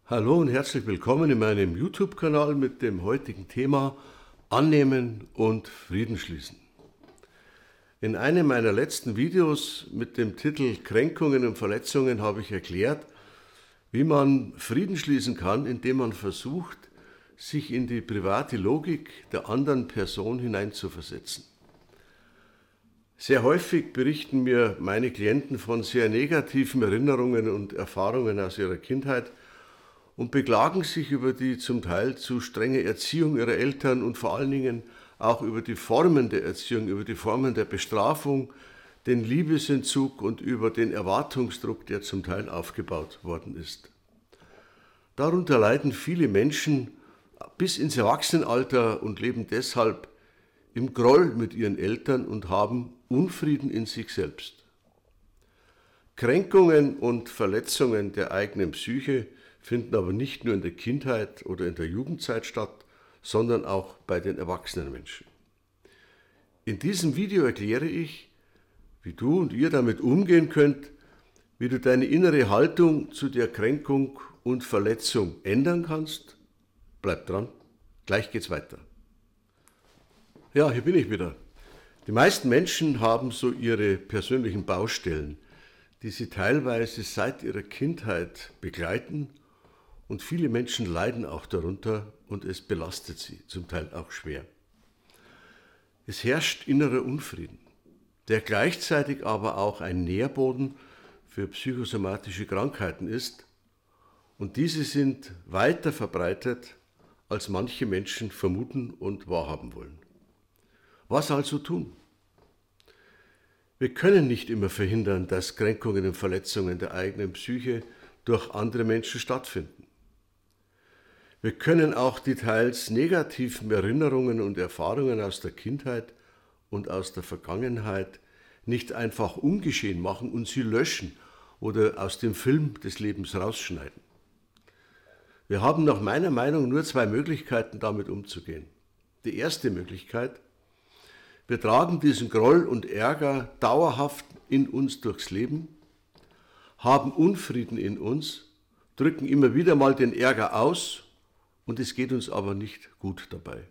Hallo und herzlich willkommen in meinem YouTube-Kanal mit dem heutigen Thema Annehmen und Frieden schließen. In einem meiner letzten Videos mit dem Titel Kränkungen und Verletzungen habe ich erklärt, wie man Frieden schließen kann, indem man versucht, sich in die private Logik der anderen Person hineinzuversetzen. Sehr häufig berichten mir meine Klienten von sehr negativen Erinnerungen und Erfahrungen aus ihrer Kindheit und beklagen sich über die zum Teil zu strenge Erziehung ihrer Eltern und vor allen Dingen auch über die Formen der Erziehung, über die Formen der Bestrafung, den Liebesentzug und über den Erwartungsdruck, der zum Teil aufgebaut worden ist. Darunter leiden viele Menschen bis ins Erwachsenenalter und leben deshalb im Groll mit ihren Eltern und haben Unfrieden in sich selbst. Kränkungen und Verletzungen der eigenen Psyche finden aber nicht nur in der Kindheit oder in der Jugendzeit statt, sondern auch bei den erwachsenen Menschen. In diesem Video erkläre ich, wie du und ihr damit umgehen könnt, wie du deine innere Haltung zu der Kränkung und Verletzung ändern kannst. Bleib dran, gleich geht's weiter. Ja, hier bin ich wieder. Die meisten Menschen haben so ihre persönlichen Baustellen, die sie teilweise seit ihrer Kindheit begleiten, und viele Menschen leiden auch darunter und es belastet sie, zum Teil auch schwer. Es herrscht innerer Unfrieden, der gleichzeitig aber auch ein Nährboden für psychosomatische Krankheiten ist, und diese sind weiter verbreitet, als manche Menschen vermuten und wahrhaben wollen. Was also tun? Wir können nicht immer verhindern, dass Kränkungen und Verletzungen der eigenen Psyche durch andere Menschen stattfinden. Wir können auch die teils negativen Erinnerungen und Erfahrungen aus der Kindheit und aus der Vergangenheit nicht einfach ungeschehen machen und sie löschen oder aus dem Film des Lebens rausschneiden. Wir haben nach meiner Meinung nur zwei Möglichkeiten, damit umzugehen. Die erste Möglichkeit: Wir tragen diesen Groll und Ärger dauerhaft in uns durchs Leben, haben Unfrieden in uns, drücken immer wieder mal den Ärger aus, und es geht uns aber nicht gut dabei.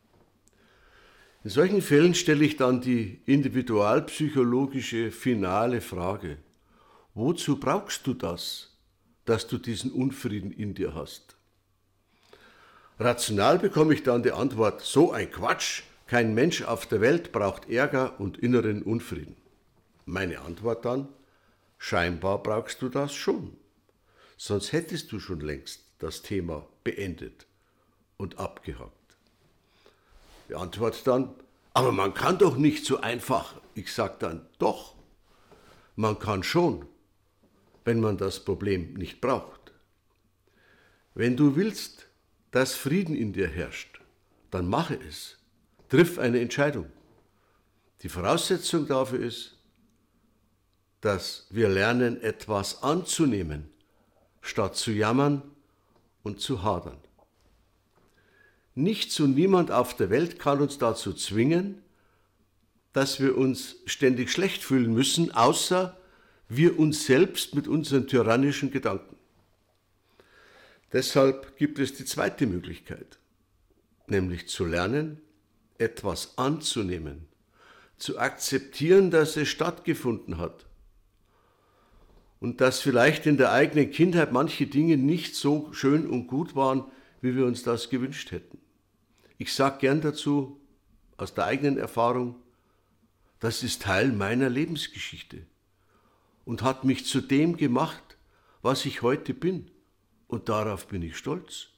In solchen Fällen stelle ich dann die individualpsychologische finale Frage: Wozu brauchst du das, dass du diesen Unfrieden in dir hast? Rational bekomme ich dann die Antwort: So ein Quatsch, kein Mensch auf der Welt braucht Ärger und inneren Unfrieden. Meine Antwort dann: Scheinbar brauchst du das schon, sonst hättest du schon längst das Thema beendet und abgehakt. Die Antwort dann: Aber man kann doch nicht so einfach. Ich sage dann: Doch, man kann schon, wenn man das Problem nicht braucht. Wenn du willst, dass Frieden in dir herrscht, dann mache es. Triff eine Entscheidung. Die Voraussetzung dafür ist, dass wir lernen, etwas anzunehmen, statt zu jammern und zu hadern. Nichts und niemand auf der Welt kann uns dazu zwingen, dass wir uns ständig schlecht fühlen müssen, außer wir uns selbst mit unseren tyrannischen Gedanken. Deshalb gibt es die zweite Möglichkeit, nämlich zu lernen, etwas anzunehmen, zu akzeptieren, dass es stattgefunden hat und dass vielleicht in der eigenen Kindheit manche Dinge nicht so schön und gut waren, wie wir uns das gewünscht hätten. Ich sage gern dazu, aus der eigenen Erfahrung: Das ist Teil meiner Lebensgeschichte und hat mich zu dem gemacht, was ich heute bin, und darauf bin ich stolz.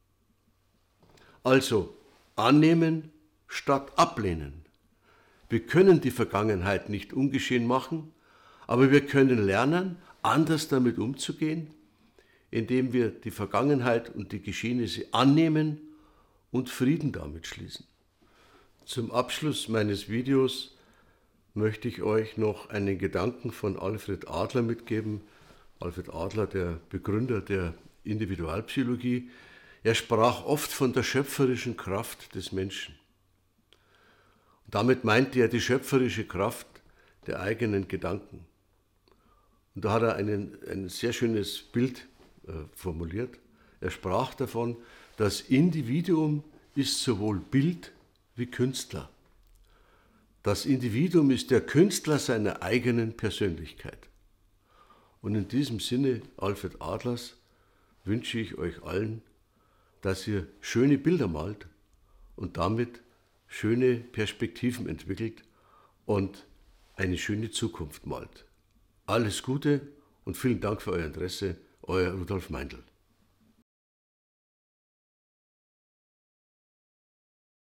Also annehmen statt ablehnen. Wir können die Vergangenheit nicht ungeschehen machen, aber wir können lernen, anders damit umzugehen, indem wir die Vergangenheit und die Geschehnisse annehmen und Frieden damit schließen. Zum Abschluss meines Videos möchte ich euch noch einen Gedanken von Alfred Adler mitgeben. Alfred Adler, der Begründer der Individualpsychologie. Er sprach oft von der schöpferischen Kraft des Menschen. Und damit meinte er die schöpferische Kraft der eigenen Gedanken. Und da hat er ein sehr schönes Bild formuliert. Er sprach davon, das Individuum ist sowohl Bild wie Künstler. Das Individuum ist der Künstler seiner eigenen Persönlichkeit. Und in diesem Sinne, Alfred Adlers, wünsche ich euch allen, dass ihr schöne Bilder malt und damit schöne Perspektiven entwickelt und eine schöne Zukunft malt. Alles Gute und vielen Dank für euer Interesse, euer Rudolf Meindl.